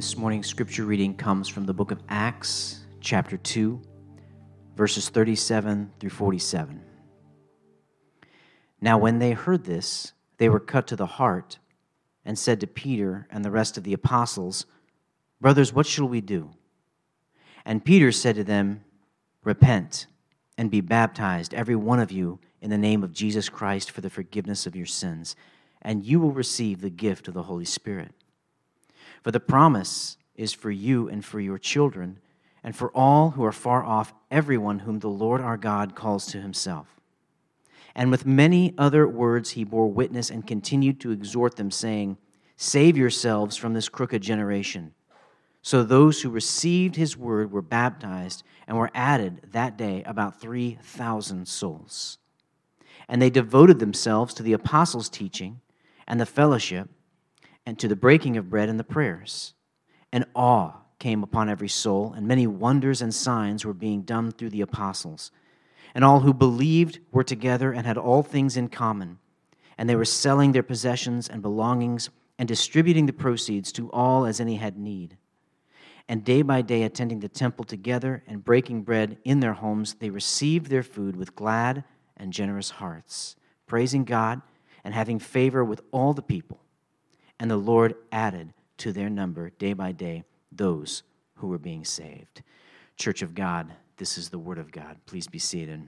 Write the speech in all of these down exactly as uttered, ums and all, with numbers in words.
This morning's scripture reading comes from the book of Acts, chapter two, verses thirty-seven through forty-seven. Now when they heard this, they were cut to the heart and said to Peter and the rest of the apostles, "Brothers, what shall we do?" And Peter said to them, "Repent and be baptized, every one of you, in the name of Jesus Christ for the forgiveness of your sins, and you will receive the gift of the Holy Spirit. For the promise is for you and for your children, and for all who are far off, everyone whom the Lord our God calls to himself." And with many other words he bore witness and continued to exhort them, saying, "Save yourselves from this crooked generation." So those who received his word were baptized, and were added that day about three thousand souls. And they devoted themselves to the apostles' teaching and the fellowship, and to the breaking of bread and the prayers. And awe came upon every soul, and many wonders and signs were being done through the apostles. And all who believed were together and had all things in common. And they were selling their possessions and belongings and distributing the proceeds to all as any had need. And day by day, attending the temple together and breaking bread in their homes, they received their food with glad and generous hearts, praising God and having favor with all the people. And the Lord added to their number day by day those who were being saved. Church of God, this is the word of God. Please be seated.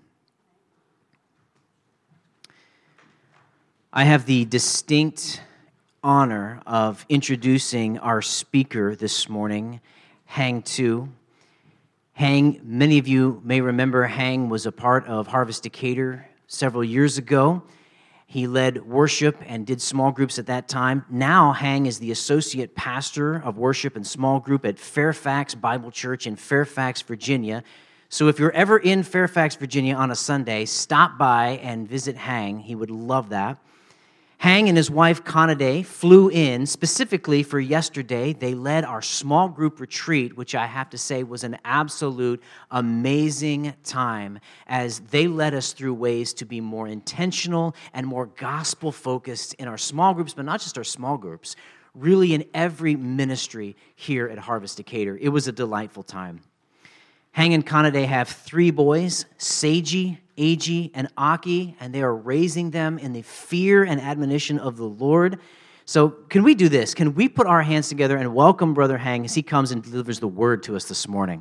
I have the distinct honor of introducing our speaker this morning, Hang Tu. Hang, many of you may remember Hang was a part of Harvest Decatur several years ago. He led worship and did small groups at that time. Now, Hang is the associate pastor of worship and small group at Fairfax Bible Church in Fairfax, Virginia. So if you're ever in Fairfax, Virginia on a Sunday, stop by and visit Hang. He would love that. Hang and his wife, Conade, flew in specifically for yesterday. They led our small group retreat, which I have to say was an absolute amazing time as they led us through ways to be more intentional and more gospel-focused in our small groups, but not just our small groups, really in every ministry here at Harvest Decatur. It was a delightful time. Hang and Conade have three boys, Seiji, Eiji, and Aki, and they are raising them in the fear and admonition of the Lord. So can we do this? Can we put our hands together and welcome Brother Hang as he comes and delivers the word to us this morning?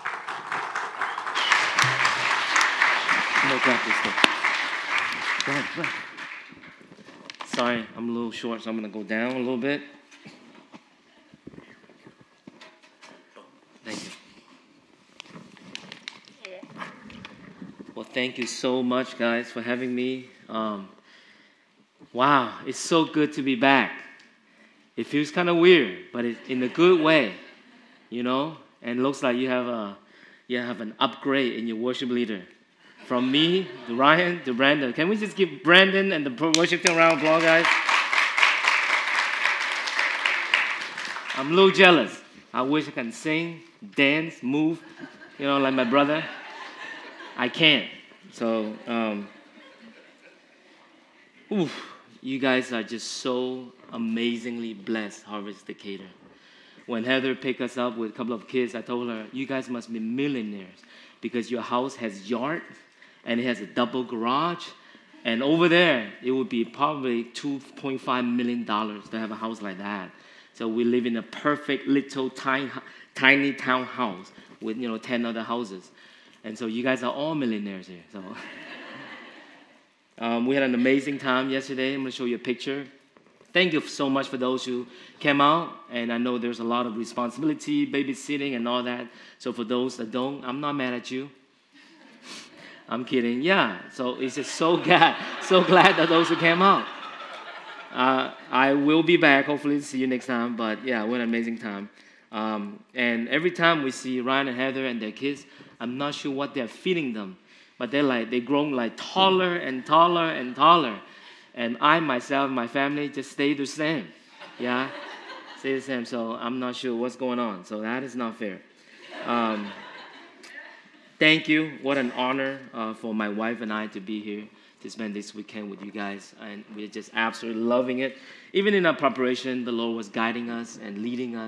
No practice, Go ahead, go ahead. Sorry, I'm a little short, so I'm going to go down a little bit. Thank you. Well, thank you so much, guys, for having me. Um, wow, it's so good to be back. It feels kind of weird, but it's in a good way, you know. And it looks like you have a you have an upgrade in your worship leader, from me to Ryan to Brandon. Can we just give Brandon and the worship team a round of applause, guys? I'm a little jealous. I wish I can sing, dance, move, you know, like my brother. I can't. So, um, oof, you guys are just so amazingly blessed, Harvest Decatur. When Heather picked us up with a couple of kids, I told her, you guys must be millionaires because your house has yard and it has a double garage. And over there, it would be probably two point five million dollars to have a house like that. So we live in a perfect little tiny, tiny townhouse with, you know, ten other houses. And so you guys are all millionaires here. So um, we had an amazing time yesterday. I'm going to show you a picture. Thank you so much for those who came out. And I know there's a lot of responsibility, babysitting, and all that. So for those that don't, I'm not mad at you. I'm kidding. Yeah. So it's just so glad, so glad that those who came out. Uh, I will be back. Hopefully, see you next time. But yeah, what an amazing time. Um, and every time we see Ryan and Heather and their kids, I'm not sure what they're feeding them, but they're like, they've grown like taller and taller and taller. And I, myself, my family just stay the same. Yeah, stay the same. So I'm not sure what's going on. So that is not fair. Um, thank you. What an honor uh, for my wife and I to be here to spend this weekend with you guys. And we're just absolutely loving it. Even in our preparation, the Lord was guiding us and leading us.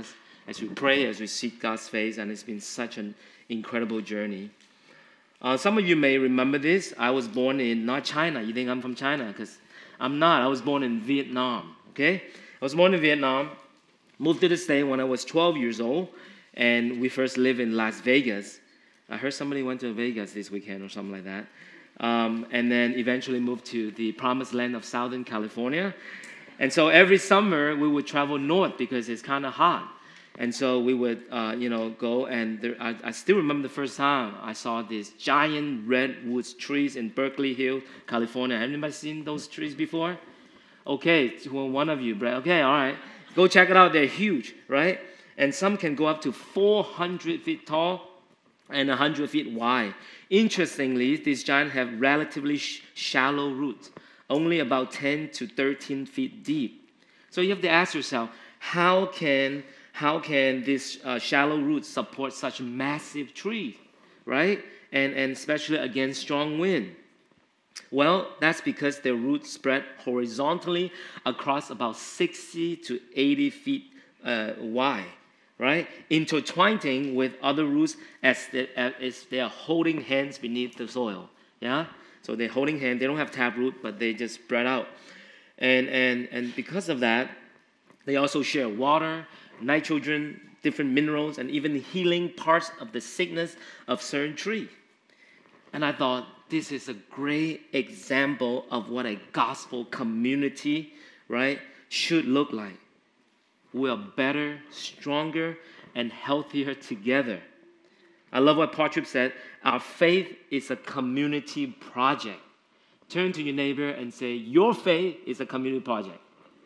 as we pray, as we seek God's face, and it's been such an incredible journey. Uh, some of you may remember this. I was born in not China. You think I'm from China? Because I'm not. I was born in Vietnam. Okay, I was born in Vietnam. Moved to the States when I was twelve years old, and we first lived in Las Vegas. I heard somebody went to Vegas this weekend or something like that. Um, and then eventually moved to the promised land of Southern California. And so every summer we would travel north because it's kind of hot. And so we would, uh, you know, go and there, I, I still remember the first time I saw these giant redwood trees in Berkeley Hills, California. Have anybody seen those trees before? Okay, well, one of you, Brad. Okay, all right. Go check it out. They're huge, right? And some can go up to four hundred feet tall and one hundred feet wide. Interestingly, these giants have relatively sh- shallow roots, only about ten to thirteen feet deep. So you have to ask yourself, how can how can this uh, shallow roots support such massive trees, right? And and especially against strong wind. Well, that's because their roots spread horizontally across about sixty to eighty feet uh, wide, right? Intertwining with other roots as they, as they are holding hands beneath the soil, yeah? So they're holding hands. They don't have taproot, but they just spread out. And, and, and because of that, they also share water, nitrogen, different minerals, and even healing parts of the sickness of certain trees. And I thought, this is a great example of what a gospel community, right, should look like. We are better, stronger, and healthier together. I love what Paul Tripp said. Our faith is a community project. Turn to your neighbor and say, your faith is a community project.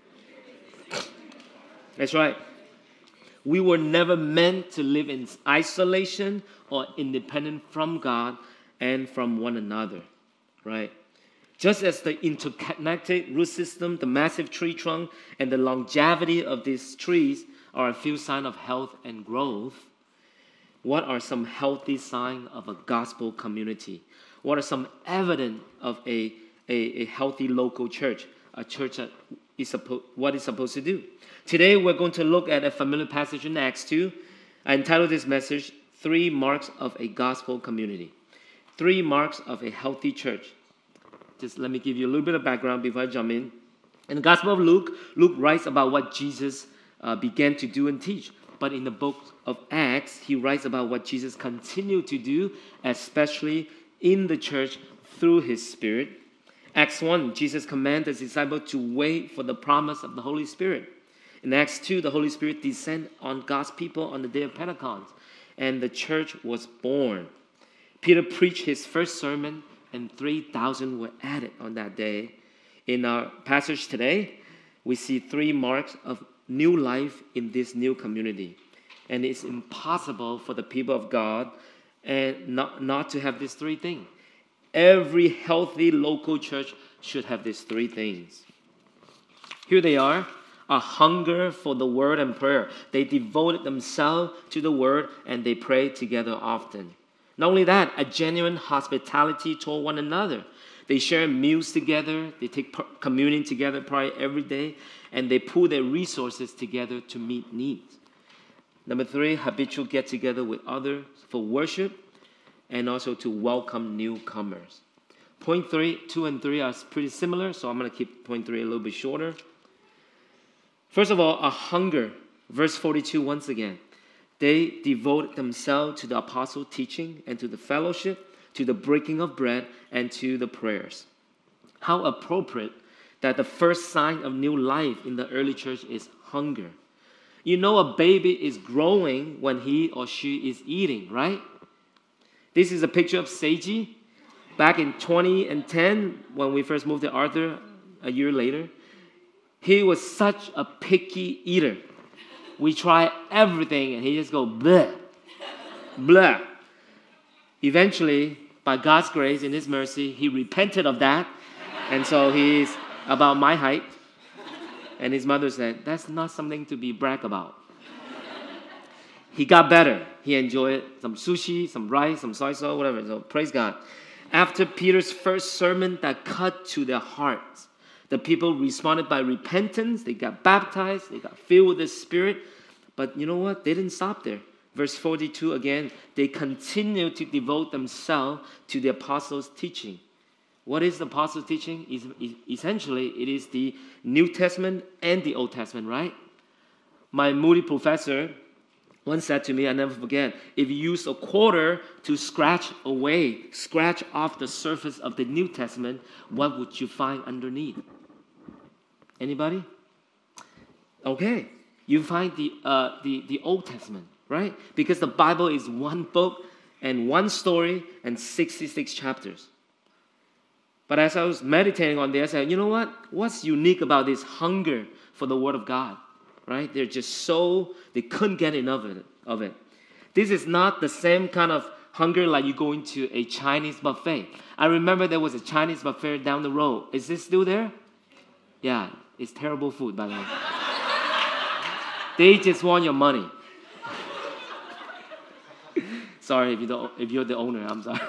That's right. We were never meant to live in isolation or independent from God and from one another, right? Just as the interconnected root system, the massive tree trunk, and the longevity of these trees are a few signs of health and growth, what are some healthy signs of a gospel community? What are some evidence of a, a, a healthy local church, a church that is suppo- what it's supposed to do? Today, we're going to look at a familiar passage in Acts two. I entitled this message, Three Marks of a Gospel Community. Three marks of a healthy church. Just let me give you a little bit of background before I jump in. In the Gospel of Luke, Luke writes about what Jesus uh, began to do and teach. But in the book of Acts, he writes about what Jesus continued to do, especially in the church through his Spirit. Acts one, Jesus commanded his disciples to wait for the promise of the Holy Spirit. In Acts two, the Holy Spirit descended on God's people on the day of Pentecost, and the church was born. Peter preached his first sermon, and three thousand were added on that day. In our passage today, we see three marks of new life in this new community. And it's impossible for the people of God and not, not to have these three things. Every healthy local church should have these three things. Here they are. A hunger for the word and prayer. They devoted themselves to the word and they prayed together often. Not only that, a genuine hospitality toward one another. They share meals together. They take communion together probably every day. And they pool their resources together to meet needs. Number three, habitual get-together with others for worship and also to welcome newcomers. Point three, two and three are pretty similar, so I'm going to keep point three a little bit shorter. First of all, a hunger. Verse forty-two, once again. They devoted themselves to the apostle teaching and to the fellowship, to the breaking of bread, and to the prayers. How appropriate that the first sign of new life in the early church is hunger. You know a baby is growing when he or she is eating, right? This is a picture of Seiji. Back in twenty ten, when we first moved to Arthur a year later, he was such a picky eater. We try everything, and he just go bleh, bleh. Eventually, by God's grace and his mercy, he repented of that, and so he's about my height. And his mother said, that's not something to be brag about. He got better. He enjoyed some sushi, some rice, some soy sauce, whatever. So praise God. After Peter's first sermon that cut to their hearts, the people responded by repentance. They got baptized. They got filled with the Spirit. But you know what? They didn't stop there. Verse forty-two again, they continue to devote themselves to the apostles' teaching. What is the apostles' teaching? Is essentially, it is the New Testament and the Old Testament, right? My Moody professor once said to me, I never forget, if you use a quarter to scratch away, scratch off the surface of the New Testament, what would you find underneath? Anybody? Okay, you find the, uh, the, the Old Testament, right? Because the Bible is one book and one story and sixty-six chapters. But as I was meditating on this, I said, you know what? What's unique about this hunger for the Word of God? Right? They're just so, they couldn't get enough of it, of it. This is not the same kind of hunger like you go into a Chinese buffet. I remember there was a Chinese buffet down the road. Is this still there? Yeah, it's terrible food, by the way. They just want your money. Sorry if, you don't, if you're the owner, I'm sorry.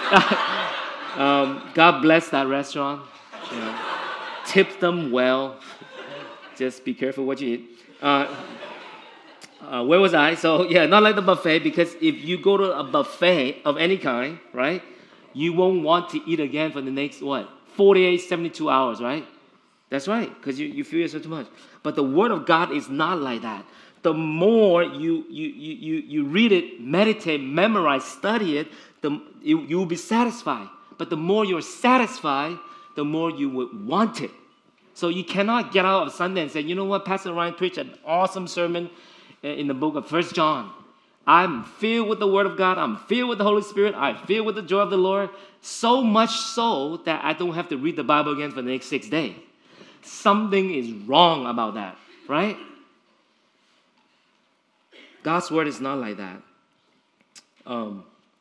um, God bless that restaurant. You know, tip them well. Just be careful what you eat. Uh, uh, where was I? So, yeah, not like the buffet, because if you go to a buffet of any kind, right, you won't want to eat again for the next, what, forty-eight, seventy-two hours, right? That's right, because you, you feel yourself too much. But the Word of God is not like that. The more you you you you, you read it, meditate, memorize, study it, the, you, you will be satisfied. But the more you're satisfied, the more you would want it. So you cannot get out of Sunday and say, you know what, Pastor Ryan preached an awesome sermon in the book of First John. I'm filled with the Word of God. I'm filled with the Holy Spirit. I'm filled with the joy of the Lord. So much so that I don't have to read the Bible again for the next six days. Something is wrong about that, right? God's Word is not like that. Um,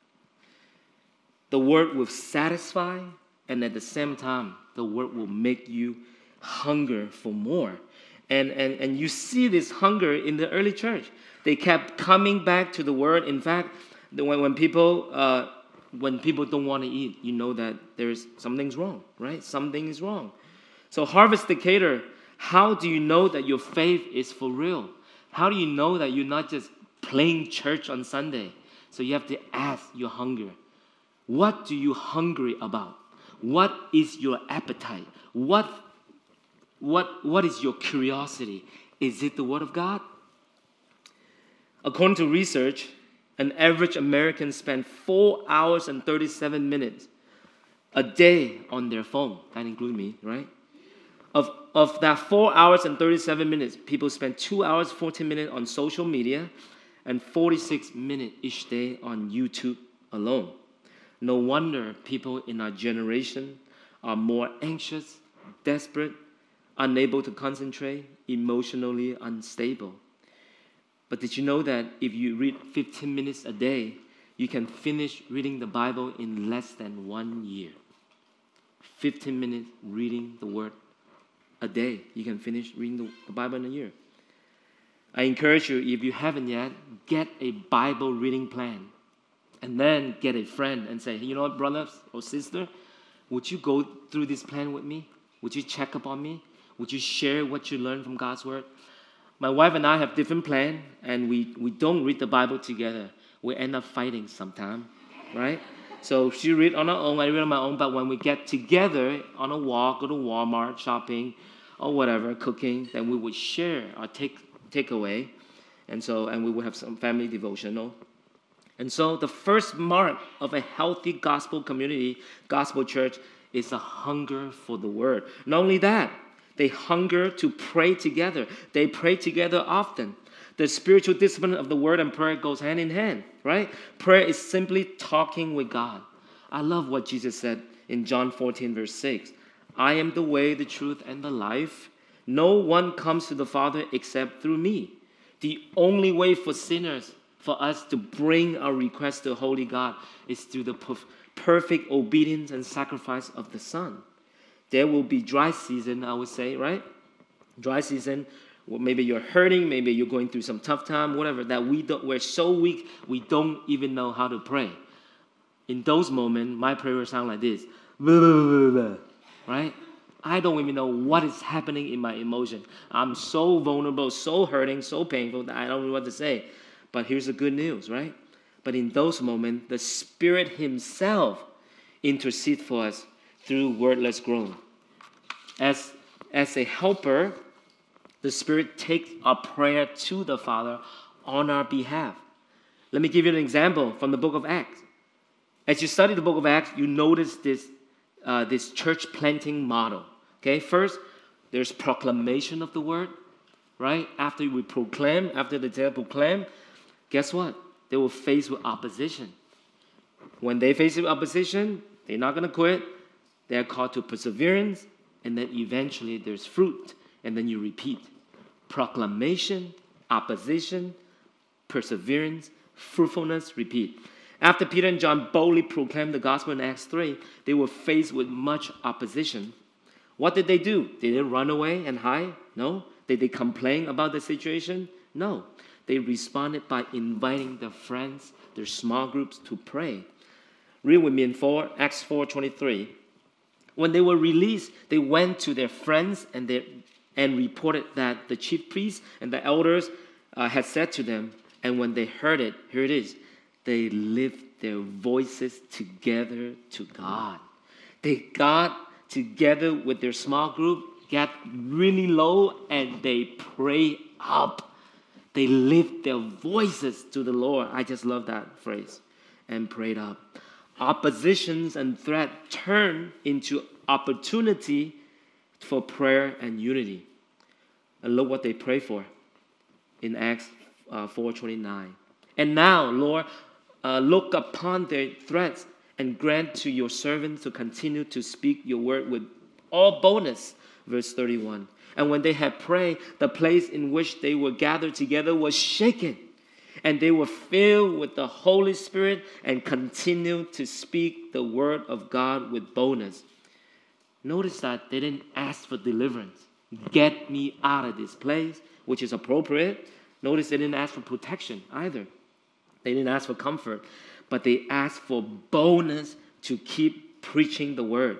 the Word will satisfy, and at the same time, the Word will make you hunger for more. And, and, and you see this hunger in the early church. They kept coming back to the Word. In fact, when, when people uh, when people don't want to eat, you know that there's something's wrong, right? Something is wrong. So Harvest Decatur, how do you know that your faith is for real? How do you know that you're not just playing church on Sunday? So you have to ask your hunger. What do you hungry about? What is your appetite? What What, what is your curiosity? Is it the Word of God? According to research, an average American spends four hours and thirty-seven minutes a day on their phone. That includes me, right? Of, of that four hours and thirty-seven minutes, people spend two hours, fourteen minutes on social media and forty-six minutes each day on YouTube alone. No wonder people in our generation are more anxious, desperate, unable to concentrate, emotionally unstable. But did you know that if you read fifteen minutes a day, you can finish reading the Bible in less than one year? fifteen minutes reading the Word a day, you can finish reading the, the Bible in a year. I encourage you, if you haven't yet, get a Bible reading plan. And then get a friend and say, hey, you know what, brother or sister, would you go through this plan with me? Would you check up on me? Would you share what you learned from God's Word? My wife and I have different plans, and we, we don't read the Bible together. We end up fighting sometime, right? So she read on her own, I read on my own, but when we get together on a walk, go to Walmart, shopping, or whatever, cooking, then we would share our take takeaway, and so and we would have some family devotional. And so the first mark of a healthy gospel community, gospel church, is a hunger for the Word. Not only that, they hunger to pray together. They pray together often. The spiritual discipline of the Word and prayer goes hand in hand, right? Prayer is simply talking with God. I love what Jesus said in John fourteen, verse six. I am the way, the truth, and the life. No one comes to the Father except through me. The only way for sinners, for us to bring our request to holy God, is through the perf- perfect obedience and sacrifice of the Son. There will be dry season, I would say, right? Dry season. Well, maybe you're hurting, maybe you're going through some tough time, whatever, that we don't, we're so weak, we don't even know how to pray. In those moments, my prayer will sound like this. Right? I don't even know what is happening in my emotion. I'm so vulnerable, so hurting, so painful that I don't know what to say. But here's the good news, right? But in those moments, the Spirit Himself intercedes for us through wordless groan. As, as a helper, the Spirit takes our prayer to the Father on our behalf. Let me give you an example from the book of Acts. As you study the book of Acts, you notice this, uh, this church planting model. Okay, first, there's proclamation of the word, right? After we proclaim, after the tale proclaim, guess what? They will face with opposition. When they face with opposition, they're not going to quit. They're called to perseverance, and then eventually there's fruit, and then you repeat. Proclamation, opposition, perseverance, fruitfulness, repeat. After Peter and John boldly proclaimed the gospel in Acts three, they were faced with much opposition. What did they do? Did they run away and hide? No. Did they complain about the situation? No. They responded by inviting their friends, their small groups, to pray. Read with me in four, Acts four twenty-three. When they were released, they went to their friends and, their, and reported that the chief priests and the elders uh, had said to them. And when they heard it, here it is, they lifted their voices together to God. They got together with their small group, got really low, and they pray up. They lift their voices to the Lord. I just love that phrase. And prayed up. Oppositions and threat turn into opportunity for prayer and unity. And look what they pray for in Acts uh, four twenty-nine. And now, Lord, uh, look upon their threats and grant to your servants to continue to speak your word with all boldness. Verse thirty-one. And when they had prayed, the place in which they were gathered together was shaken. And they were filled with the Holy Spirit and continued to speak the word of God with boldness. Notice that they didn't ask for deliverance. Get me out of this place, which is appropriate. Notice they didn't ask for protection either. They didn't ask for comfort. But they asked for boldness to keep preaching the word.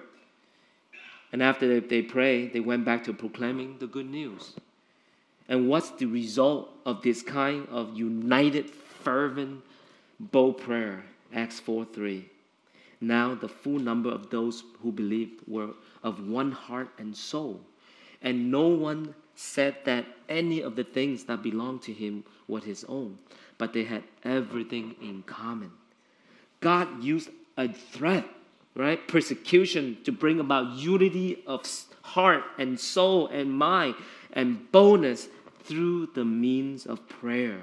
And after they, they prayed, they went back to proclaiming the good news. And what's the result of this kind of united, fervent, bold prayer? Acts four three. Now the full number of those who believed were of one heart and soul. And no one said that any of the things that belonged to him were his own, but they had everything in common. God used a threat, right? Persecution to bring about unity of heart and soul and mind and boldness through the means of prayer.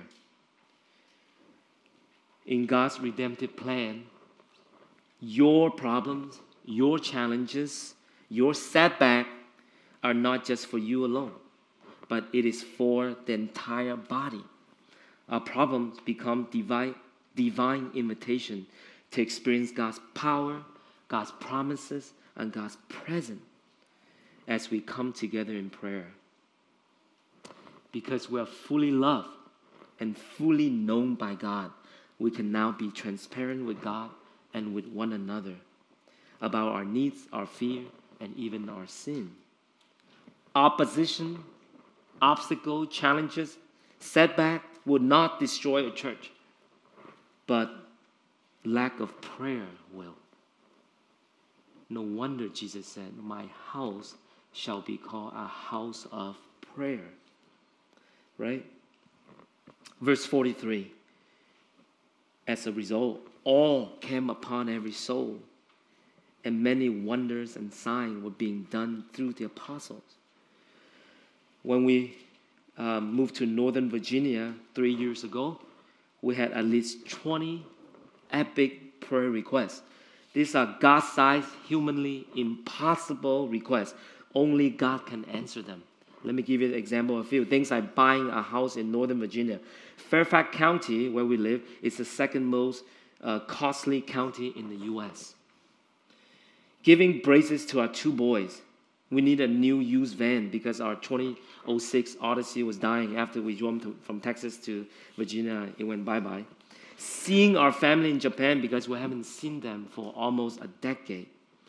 In God's redemptive plan, your problems, your challenges, your setback are not just for you alone, but it is for the entire body. Our problems become divine, divine invitation to experience God's power, God's promises, and God's presence as we come together in prayer. Because we are fully loved and fully known by God, we can now be transparent with God and with one another about our needs, our fear, and even our sin. Opposition, obstacle, challenges, setback would not destroy a church, but lack of prayer will. No wonder Jesus said, my house shall be called a house of prayer. Right? Verse forty-three. As a result, awe came upon every soul, and many wonders and signs were being done through the apostles. When we um, moved to Northern Virginia three years ago, we had at least twenty epic prayer requests. These are God-sized, humanly impossible requests. Only God can answer them. Let me give you an example of a few. Things like buying a house in Northern Virginia. Fairfax County, where we live, is the second most uh, costly county in the U S Giving braces to our two boys. We need a new used van because our twenty oh six Odyssey was dying after we drove to, from Texas to Virginia. It went bye-bye. Seeing our family in Japan because we haven't seen them for almost a decade.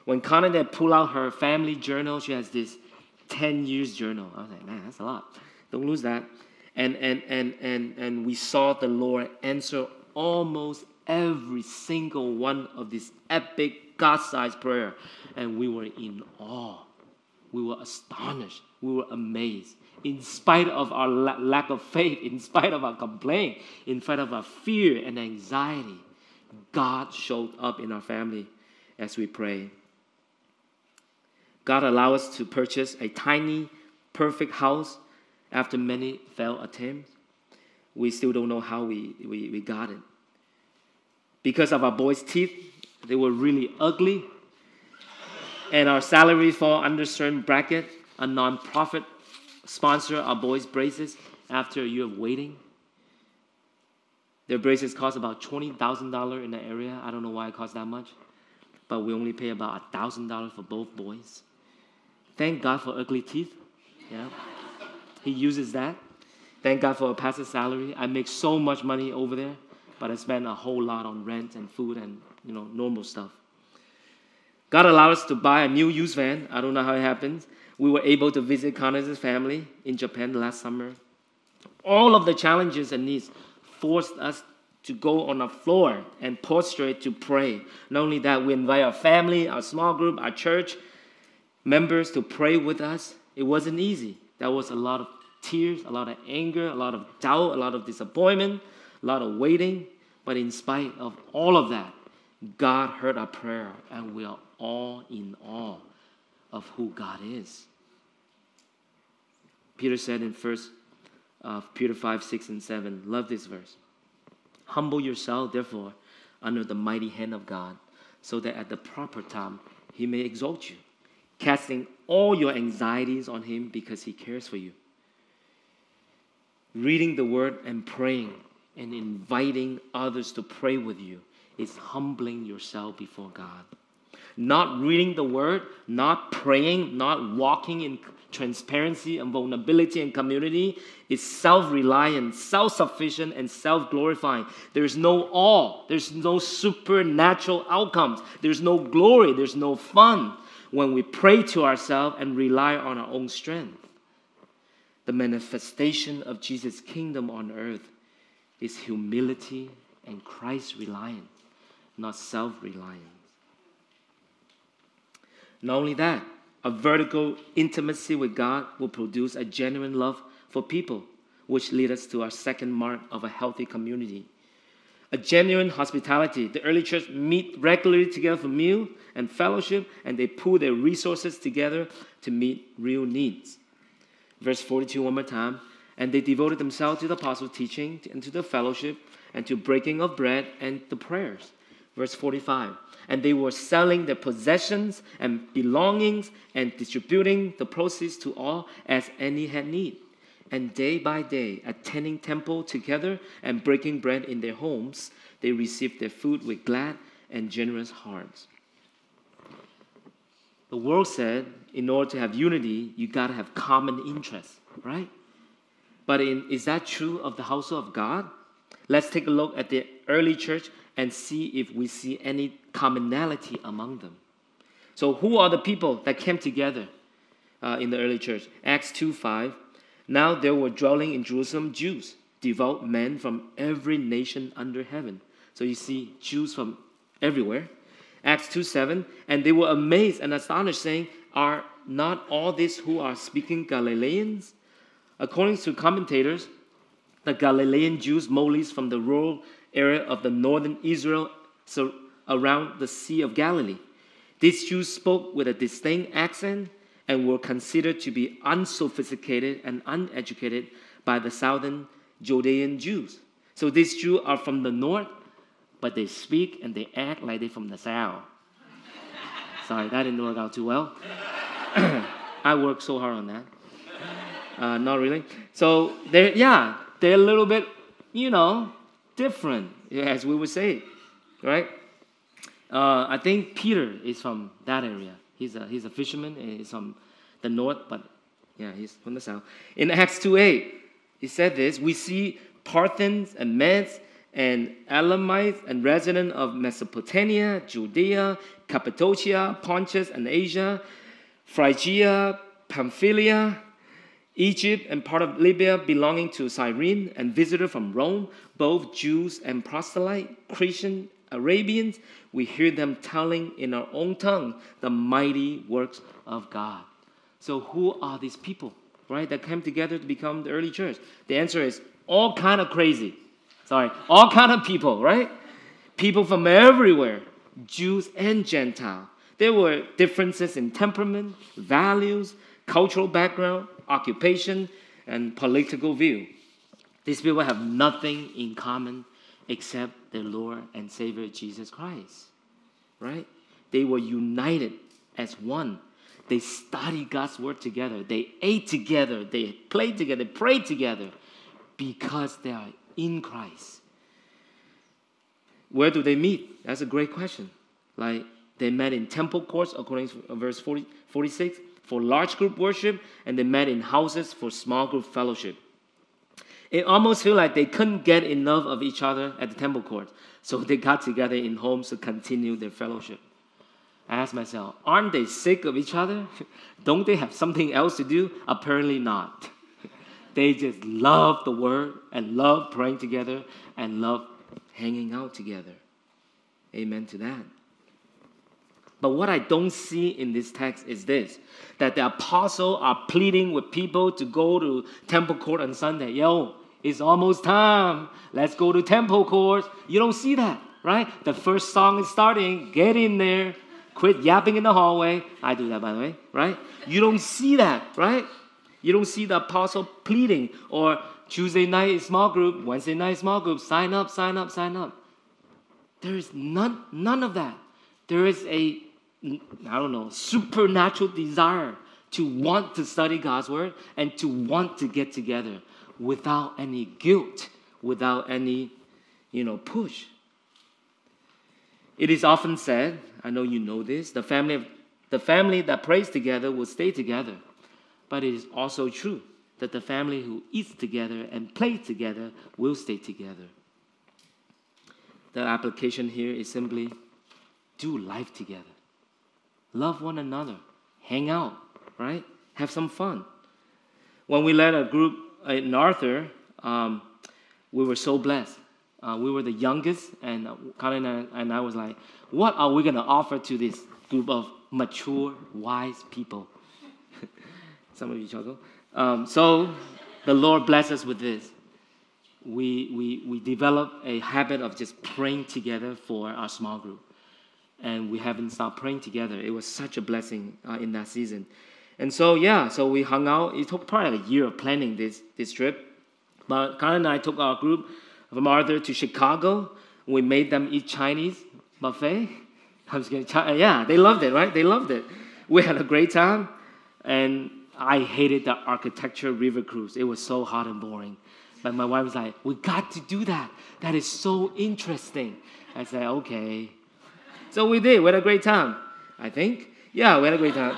When Connie pulled out her family journal, she has this ten years journal. I was like, man, that's a lot. Don't lose that. And and and and and we saw the Lord answer almost every single one of these epic God-sized prayer, and we were in awe. We were astonished. We were amazed. In spite of our la- lack of faith, in spite of our complaint, in spite of our fear and anxiety, God showed up in our family as we pray. God allowed us to purchase a tiny, perfect house after many failed attempts. We still don't know how we, we, we got it. Because of our boys' teeth, they were really ugly. And our salary fall under certain bracket. A non-profit sponsor our boys' braces after a year of waiting. Their braces cost about twenty thousand dollars in the area. I don't know why it costs that much. But we only pay about one thousand dollars for both boys. Thank God for ugly teeth. Yeah, He uses that. Thank God for a pastor's salary. I make so much money over there, but I spend a whole lot on rent and food and, you know, normal stuff. God allowed us to buy a new used van. I don't know how it happens. We were able to visit Connor's family in Japan last summer. All of the challenges and needs forced us to go on the floor and prostrate to pray. Not only that, we invite our family, our small group, our church members to pray with us. It wasn't easy. There was a lot of tears, a lot of anger, a lot of doubt, a lot of disappointment, a lot of waiting. But in spite of all of that, God heard our prayer, and we are all in awe of who God is. Peter said in First uh, Peter five, six, and seven, love this verse. Humble yourself, therefore, under the mighty hand of God, so that at the proper time He may exalt you, casting all your anxieties on Him because He cares for you. Reading the Word and praying and inviting others to pray with you is humbling yourself before God. Not reading the Word, not praying, not walking in transparency and vulnerability and community is self-reliant, self-sufficient, and self-glorifying. There's no awe. There's no supernatural outcomes. There's no glory. There's no fun when we pray to ourselves and rely on our own strength. The manifestation of Jesus' kingdom on earth is humility and Christ-reliance, not self-reliance. Not only that, a vertical intimacy with God will produce a genuine love for people, which leads us to our second mark of a healthy community. A genuine hospitality. The early church meet regularly together for meal and fellowship, and they pool their resources together to meet real needs. Verse forty-two, one more time. And they devoted themselves to the apostles' teaching and to the fellowship and to breaking of bread and the prayers. Verse forty-five. And they were selling their possessions and belongings and distributing the proceeds to all as any had need. And day by day, attending temple together and breaking bread in their homes, they received their food with glad and generous hearts. The world said, in order to have unity, you got to have common interests, right? But in, is that true of the household of God? Let's take a look at the early church and see if we see any commonality among them. So who are the people that came together uh, in the early church? Acts two five. Now there were dwelling in Jerusalem Jews, devout men from every nation under heaven. So you see Jews from everywhere. Acts two seven. And they were amazed and astonished, saying, are not all these who are speaking Galileans? According to commentators, the Galilean Jews, mostly from the rural area of the northern Israel, so around the Sea of Galilee. These Jews spoke with a distinct accent and were considered to be unsophisticated and uneducated by the southern Judean Jews. So these Jews are from the north, but they speak and they act like they're from the south. Sorry, that didn't work out too well. I worked so hard on that. Uh, not really. So they're, yeah, they're a little bit, you know, different, as we would say, right? Uh, I think Peter is from that area. He's a he's a fisherman. He's from the north, but yeah, he's from the south. In Acts two eight, he said this: we see Parthians and Medes an Elamite and resident of Mesopotamia, Judea, Cappadocia, Pontus and Asia, Phrygia, Pamphylia, Egypt, and part of Libya belonging to Cyrene, and visitor from Rome, both Jews and proselyte, Christian, Arabians. We hear them telling in our own tongue the mighty works of God. So who are these people, right, that came together to become the early church? The answer is all kind of crazy. Sorry, all kind of people, right? People from everywhere, Jews and Gentile. There were differences in temperament, values, cultural background, occupation, and political view. These people have nothing in common except their Lord and Savior Jesus Christ, right? They were united as one. They studied God's word together. They ate together. They played together, prayed together because they are in Christ. Where do they meet? That's a great question. Like, they met in temple courts, according to verse forty, forty-six, for large group worship, and they met in houses for small group fellowship. It almost feels like they couldn't get enough of each other at the temple courts, so they got together in homes to continue their fellowship. I asked myself, aren't they sick of each other? Don't they have something else to do? Apparently not. They just love the word and love praying together and love hanging out together. Amen to that. But what I don't see in this text is this, that the apostles are pleading with people to go to temple court on Sunday. Yo, it's almost time. Let's go to temple court. You don't see that, right? The first song is starting. Get in there. Quit yapping in the hallway. I do that, by the way, right? You don't see that, right? You don't see the apostle pleading, or Tuesday night small group, Wednesday night small group, sign up, sign up, sign up. There is none, none of that. There is a, I don't know, supernatural desire to want to study God's word and to want to get together without any guilt, without any, you know, push. It is often said, I know you know this, the family, of, the family that prays together will stay together. But it is also true that the family who eats together and plays together will stay together. The application here is simply do life together. Love one another. Hang out, right? Have some fun. When we led a group in Arthur, um, we were so blessed. Uh, we were the youngest, and Colin and I, and I was like, what are we going to offer to this group of mature, wise people? Some of you chuckle. Um, so the Lord blessed us with this. We, we, we developed a habit of just praying together for our small group. And we haven't stopped praying together. It was such a blessing uh, in that season. And so, yeah, so we hung out. It took probably a year of planning this, this trip. But Colin and I took our group from Arthur to Chicago. We made them eat Chinese buffet. I was getting, yeah, they loved it, right? They loved it. We had a great time. And I hated the architecture river cruise. It was so hot and boring. But my wife was like, we got to do that. That is so interesting. I said, okay. So we did. We had a great time, I think. Yeah, we had a great time.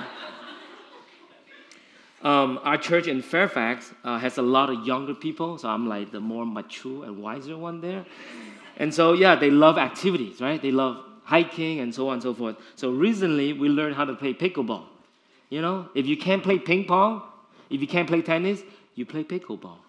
Um, our church in Fairfax uh, has a lot of younger people, so I'm like the more mature and wiser one there. And so, yeah, they love activities, right? They love hiking and so on and so forth. So recently, we learned how to play pickleball. You know, if you can't play ping pong, if you can't play tennis, you play pickleball.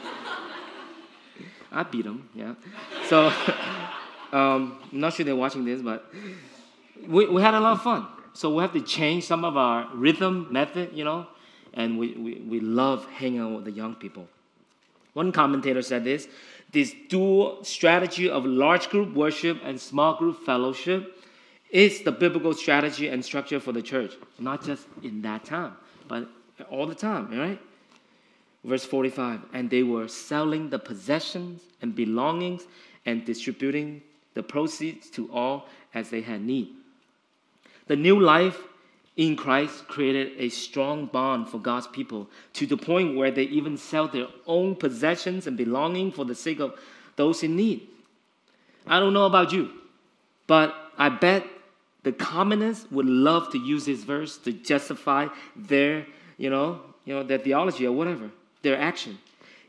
I beat them, yeah. So, um, I'm not sure they're watching this, but we, we had a lot of fun. So we have to change some of our rhythm method, you know, and we, we, we love hanging out with the young people. One commentator said this, this dual strategy of large group worship and small group fellowship is the biblical strategy and structure for the church, not just in that time, but all the time, right? Verse forty-five, and they were selling the possessions and belongings and distributing the proceeds to all as they had need. The new life in Christ created a strong bond for God's people to the point where they even sell their own possessions and belongings for the sake of those in need. I don't know about you, but I bet the communists would love to use this verse to justify their, you know, you know, their theology or whatever, their action.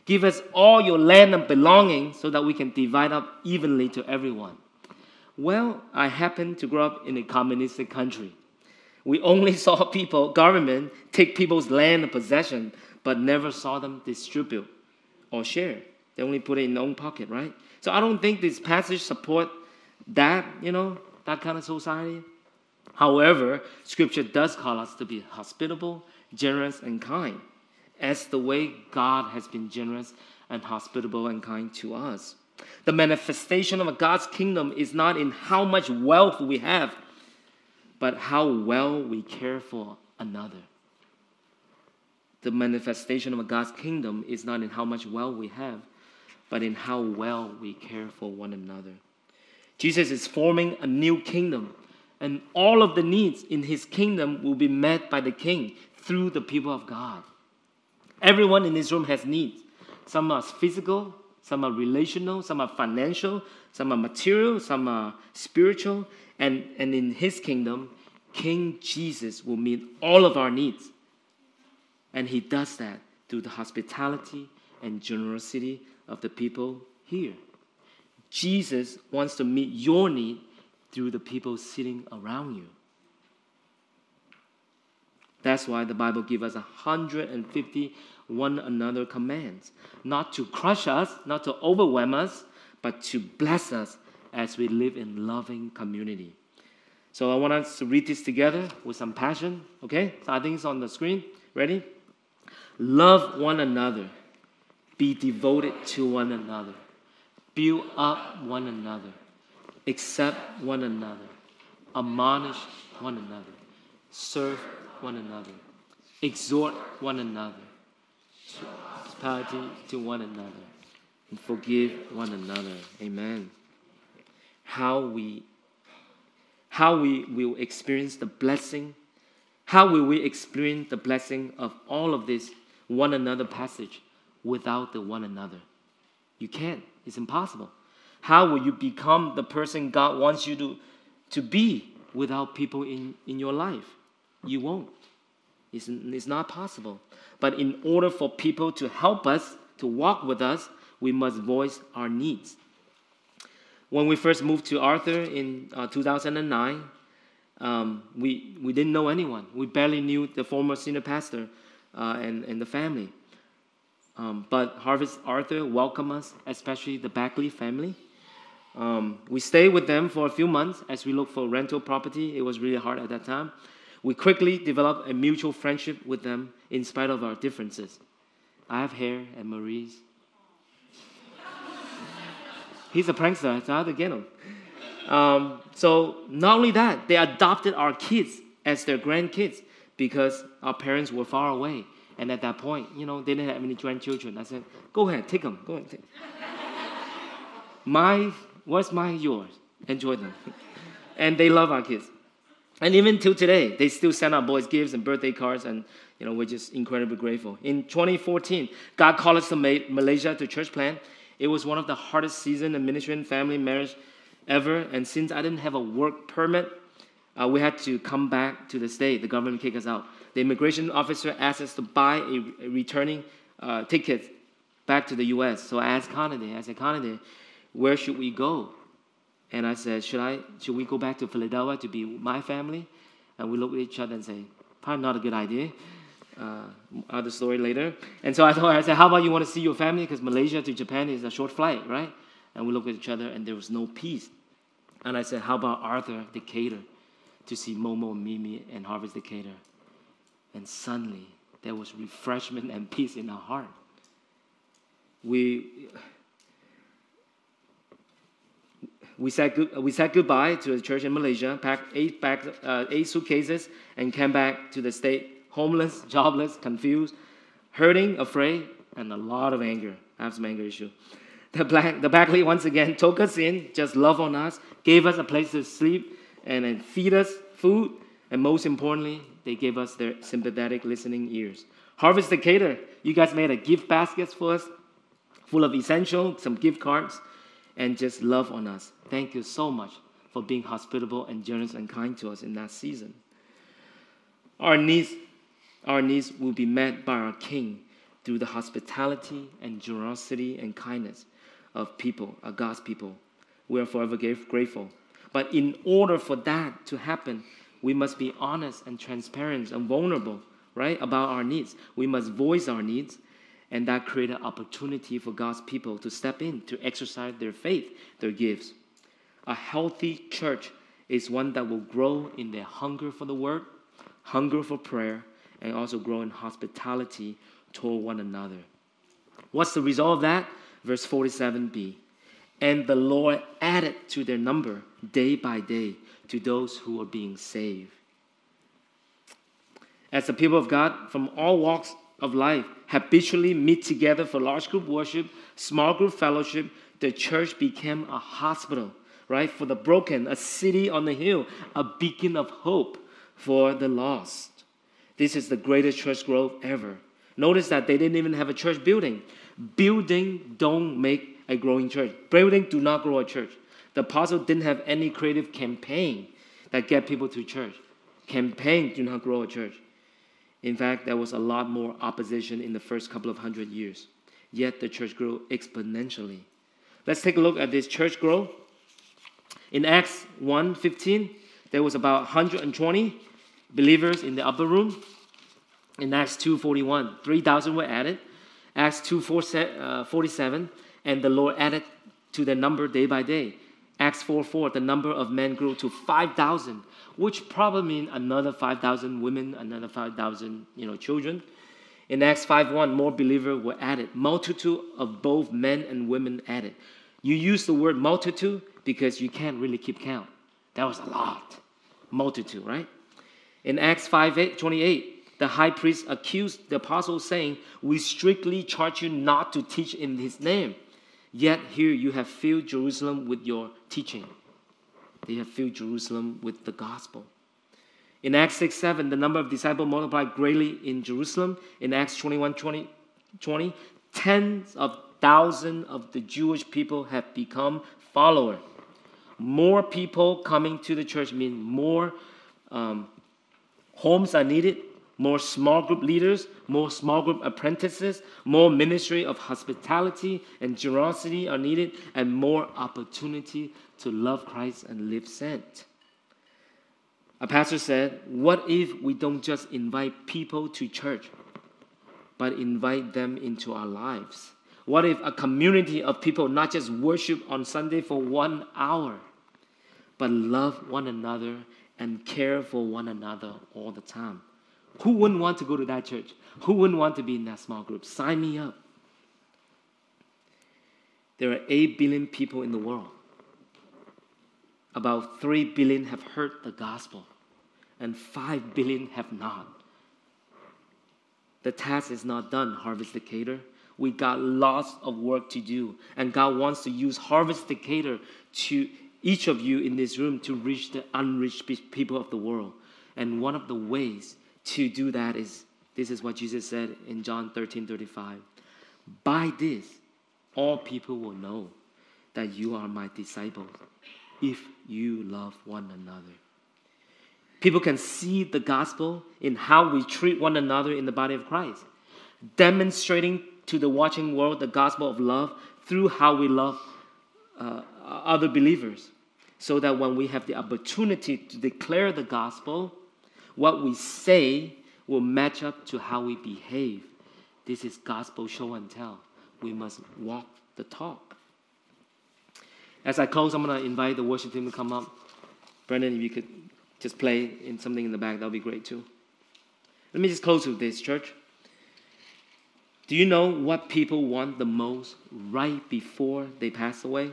Give us all your land and belongings so that we can divide up evenly to everyone. Well, I happened to grow up in a communistic country. We only saw people, government, take people's land and possession, but never saw them distribute or share. They only put it in their own pocket, right? So I don't think this passage support that, you know, that kind of society. However, Scripture does call us to be hospitable, generous, and kind, as the way God has been generous and hospitable and kind to us. The manifestation of God's kingdom is not in how much wealth we have, but how well we care for another. The manifestation of God's kingdom is not in how much wealth we have, but in how well we care for one another. Jesus is forming a new kingdom, and all of the needs in his kingdom will be met by the king through the people of God. Everyone in this room has needs. Some are physical, some are relational, some are financial, some are material, some are spiritual. And, and in his kingdom, King Jesus will meet all of our needs. And he does that through the hospitality and generosity of the people here. Jesus wants to meet your need through the people sitting around you. That's why the Bible gives us one hundred fifty one another commands. Not to crush us, not to overwhelm us, but to bless us as we live in loving community. So I want us to read this together with some passion. Okay? So I think it's on the screen. Ready? Love one another. Be devoted to one another. Build up one another. Accept one another. Admonish one another. Serve one another. Exhort one another. Hospitality to one another. And forgive one another. Amen. How we, how we will experience the blessing. How will we experience the blessing of all of this one another passage without the one another? You can't. It's impossible. How will you become the person God wants you to, to be without people in, in your life? You won't. It's, it's not possible. But in order for people to help us, to walk with us, we must voice our needs. When we first moved to Arthur in uh, two thousand nine, um, we, we didn't know anyone. We barely knew the former senior pastor uh, and, and the family. Um, but Harvest Arthur welcomed us, especially the Backley family. Um, we stayed with them for a few months as we looked for rental property. It was really hard at that time. We quickly developed a mutual friendship with them in spite of our differences. I have hair and Marie's. He's a prankster, so I had to get him. Um, so not only that, they adopted our kids as their grandkids because our parents were far away. And at that point, you know, they didn't have any grandchildren. I said, go ahead, take them. Go ahead, take them. My, what's mine, yours. Enjoy them. And they love our kids. And even till today, they still send our boys gifts and birthday cards, and you know we're just incredibly grateful. In twenty fourteen, God called us to Malaysia to church plant. It was one of the hardest seasons in ministry and family marriage ever. And since I didn't have a work permit, uh, we had to come back to the state. The government kicked us out. The immigration officer asked us to buy a, a returning uh, ticket back to the U S. So I asked Conade, I said, Conade, where should we go? And I said, should I? Should we go back to Philadelphia to be my family? And we looked at each other and say, probably not a good idea. Uh, other story later. And so I told her, I said, how about you want to see your family? Because Malaysia to Japan is a short flight, right? And we looked at each other and there was no peace. And I said, how about Arthur Decatur to see Momo and Mimi and Harvest Decatur? And suddenly there was refreshment and peace in our heart. We... We said, good, we said goodbye to the church in Malaysia, packed eight, bags, uh, eight suitcases, and came back to the state homeless, jobless, confused, hurting, afraid, and a lot of anger. I have some anger issue. The, black, the Backley once again took us in, just loved on us, gave us a place to sleep, and then feed us food, and most importantly, they gave us their sympathetic listening ears. Harvest Decatur, you guys made a gift basket for us, full of essentials, some gift cards, and just love on us. Thank you so much for being hospitable and generous and kind to us in that season. Our needs, our needs will be met by our King through the hospitality and generosity and kindness of people, of God's people. We are forever grateful. But in order for that to happen, we must be honest and transparent and vulnerable, right, about our needs. We must voice our needs, and that creates an opportunity for God's people to step in, to exercise their faith, their gifts. A healthy church is one that will grow in their hunger for the word, hunger for prayer, and also grow in hospitality toward one another. What's the result of that? Verse forty-seven b. And the Lord added to their number day by day to those who were being saved. As the people of God from all walks of life habitually meet together for large group worship, small group fellowship, the church became a hospital, right, for the broken, a city on the hill, a beacon of hope for the lost. This is the greatest church growth ever. Notice that they didn't even have a church building. Building don't make a growing church. Building do not grow a church. The apostle didn't have any creative campaign that get people to church. Campaign do not grow a church. In fact, there was a lot more opposition in the first couple of hundred years. Yet the church grew exponentially. Let's take a look at this church growth. In Acts one fifteen, there was about one hundred twenty believers in the upper room. In Acts two forty-one, three thousand were added. Acts two forty-seven, and the Lord added to their number day by day. Acts four four, the number of men grew to five thousand, which probably means another five thousand women, another five thousand you know, children. In Acts five one, more believers were added. Multitude of both men and women added. You use the word multitude because you can't really keep count. That was a lot. Multitude, right? In Acts five twenty-eight, the high priest accused the apostles, saying, "We strictly charge you not to teach in his name. Yet here you have filled Jerusalem with your teaching." They have filled Jerusalem with the gospel. In Acts six seven, the number of disciples multiplied greatly in Jerusalem. In Acts twenty-one twenty, twenty, tens of thousands of the Jewish people have become followers. More people coming to the church means more um, homes are needed, more small group leaders, more small group apprentices, more ministry of hospitality and generosity are needed, and more opportunity to love Christ and live sent. A pastor said, what if we don't just invite people to church, but invite them into our lives? What if a community of people not just worship on Sunday for one hour, but love one another and care for one another all the time? Who wouldn't want to go to that church? Who wouldn't want to be in that small group? Sign me up. There are eight billion people in the world. About three billion have heard the gospel, and five billion have not. The task is not done, Harvest Decatur. We got lots of work to do, and God wants to use Harvest Decatur to each of you in this room to reach the unreached people of the world. And one of the ways to do that is, this is what Jesus said in John thirteen thirty-five. By this, all people will know that you are my disciples, if you love one another. People can see the gospel in how we treat one another in the body of Christ, demonstrating to the watching world the gospel of love through how we love uh, other believers, so that when we have the opportunity to declare the gospel, what we say will match up to how we behave. This is gospel show and tell. We must walk the talk. As I close, I'm going to invite the worship team to come up. Brendan, if you could just play in something in the back, that would be great too. Let me just close with this, church. Do you know what people want the most right before they pass away?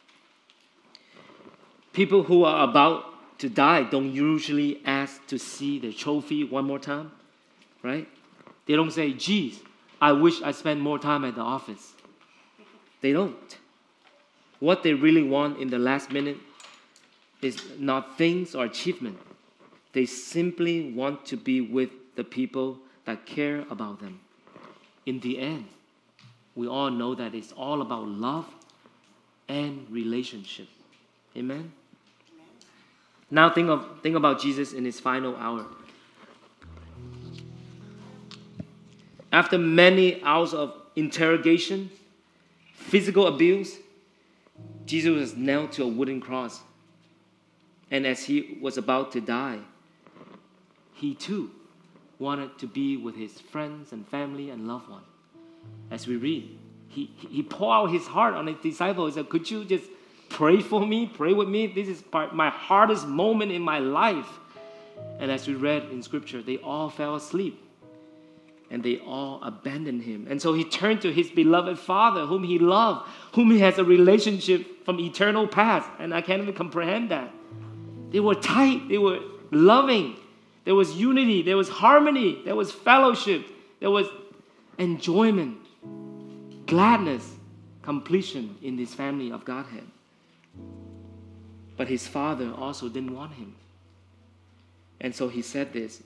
People who are about to die don't usually ask to see their trophy one more time, right? They don't say, geez, I wish I spent more time at the office. They don't. What they really want in the last minute is not things or achievement. They simply want to be with the people that care about them. In the end, we all know that it's all about love and relationship. Amen? Now think of think about Jesus in his final hour. After many hours of interrogation, physical abuse, Jesus was nailed to a wooden cross. And as he was about to die, he too wanted to be with his friends and family and loved ones. As we read, he, he poured out his heart on his disciples. He said, could you just pray for me, pray with me? This is part, my hardest moment in my life. And as we read in Scripture, they all fell asleep. And they all abandoned him. And so he turned to his beloved Father, whom he loved, whom he has a relationship from eternal past. And I can't even comprehend that. They were tight. They were loving. There was unity. There was harmony. There was fellowship. There was enjoyment, gladness, completion in this family of Godhead. But his Father also didn't want him. And so he said this.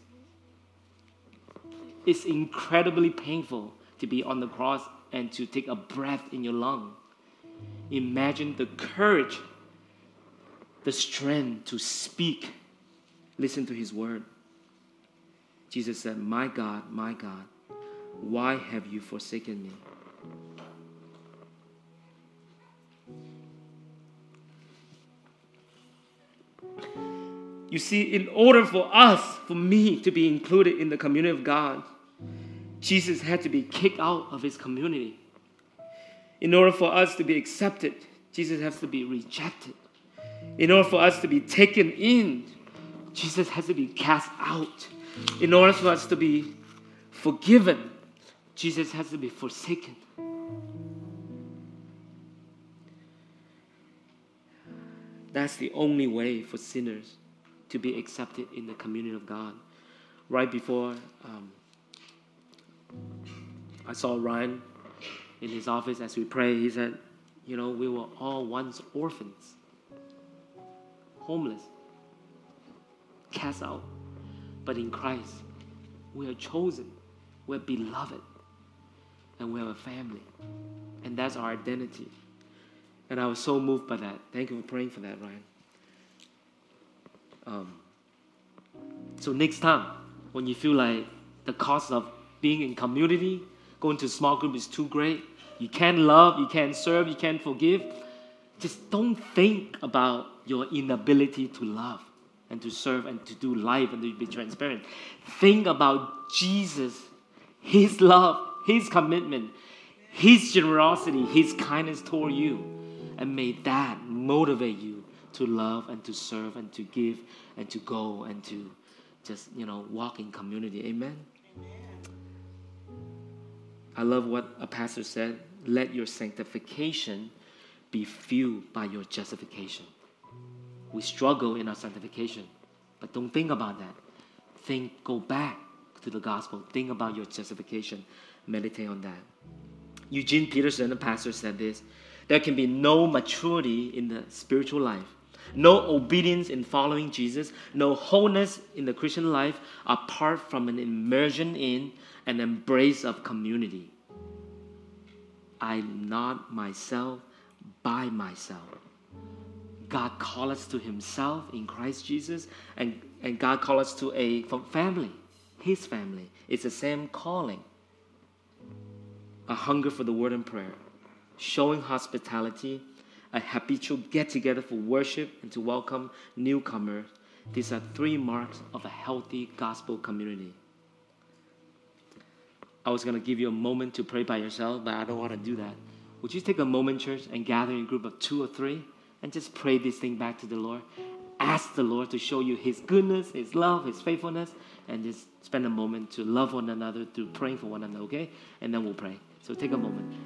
It's incredibly painful to be on the cross and to take a breath in your lung. Imagine the courage, the strength to speak. Listen to his word. Jesus said, my God, my God, why have you forsaken me? You see, in order for us, for me to be included in the community of God, Jesus had to be kicked out of his community. In order for us to be accepted, Jesus has to be rejected. In order for us to be taken in, Jesus has to be cast out. In order for us to be forgiven, Jesus has to be forsaken. That's the only way for sinners to be accepted in the community of God. Right before um, I saw Ryan in his office as we prayed, he said, you know, we were all once orphans, homeless, cast out. But in Christ, we are chosen, we're beloved, and we have a family. And that's our identity. And I was so moved by that. Thank you for praying for that, Ryan. Um, so next time, when you feel like the cost of being in community, going to a small group is too great, you can't love, you can't serve, you can't forgive, just don't think about your inability to love and to serve and to do life and to be transparent. Think about Jesus, his love, his commitment, his generosity, his kindness toward you. And may that motivate you to love and to serve and to give and to go and to just, you know, walk in community. Amen? I love what a pastor said. Let your sanctification be fueled by your justification. We struggle in our sanctification, but don't think about that. Think, go back to the gospel. Think about your justification. Meditate on that. Eugene Peterson, the pastor, said this. There can be no maturity in the spiritual life, no obedience in following Jesus, no wholeness in the Christian life apart from an immersion in an embrace of community. I'm not myself by myself. God called us to himself in Christ Jesus, and, and God called us to a family, his family. It's the same calling. A hunger for the word and prayer, showing hospitality, a habitual get-together for worship and to welcome newcomers. These are three marks of a healthy gospel community. I was going to give you a moment to pray by yourself, but I don't want to do that. Would you take a moment, church, and gather in a group of two or three and just pray this thing back to the Lord? Ask the Lord to show you his goodness, his love, his faithfulness, and just spend a moment to love one another through praying for one another, okay? And then we'll pray. So take a moment